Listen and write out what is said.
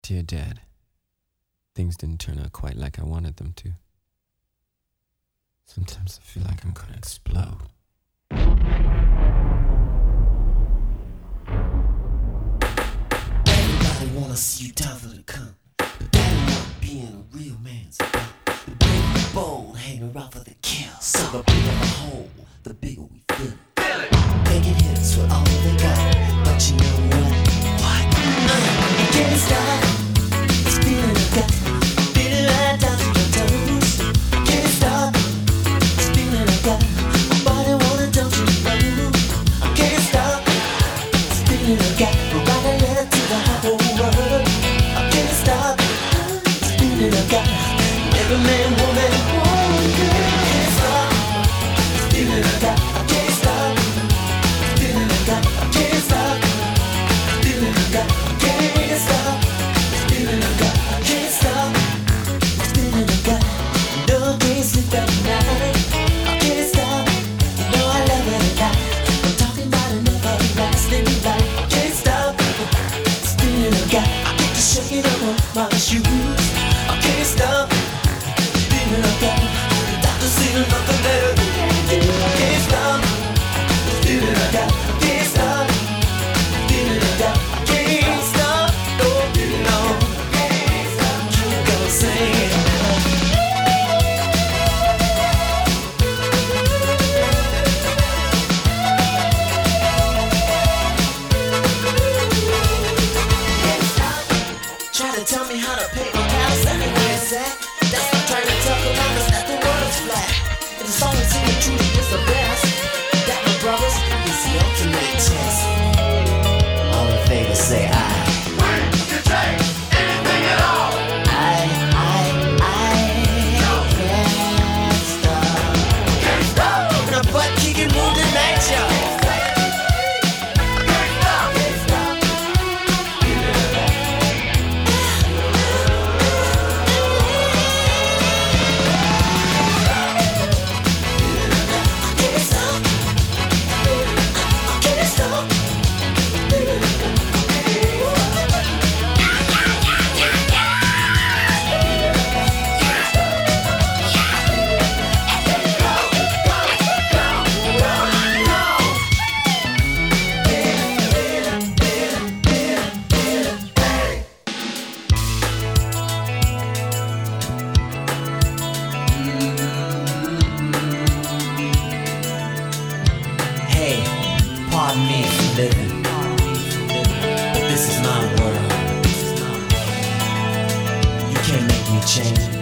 Dear Dad, things didn't turn out quite like I wanted them to. Sometimes I feel like I'm gonna explode. Everybody wanna see you tougher to come. Daddy not being a real man's about. The big the bold, hang around for the kill. So the bigger the hole, the bigger we feel. Making hits with all they got. But you know what? You can't stop. It's feeling like that. Feeling right down to your toes. You can't stop. It's feeling like that. My body wanna don't you know. I can't stop. It's feeling like that. We're writing a letter to the whole world. I can't stop. It's feeling like that. Every man, woman, girl. I can't stop. It's feeling like that. I can't stop. It's feeling like that. I can't stop. It's feeling like that. I can't stop. It's feeling like that. I can't stop. It's feeling like that. No, I can't sleep at night. I can't stop. You know I love it a lot. I'm talking about an everlasting life. I can't stop. It's feeling like that. I get to shaking on my shoes. I can't stop. It's feeling like that. The doctor said nothing better than you. I can't stop. It's feeling like that. I can't stop. It's feeling like that. I can't stop. No, no. Keep on singing. Try to tell me how to paint my house everywhere it's at. That's not trying to talk about, it's that the world's flat. But it's always in the truth, it's the best. That, my brothers, is the ultimate test. All the favors say I. We can take anything at all. Can't stop. Can't stop. And a butt kicking move tonight, y'all. Can't stop. Can't stop. Can't stop. Can't stop. Hey, pardon me for living, but this is my world. You can't make me change.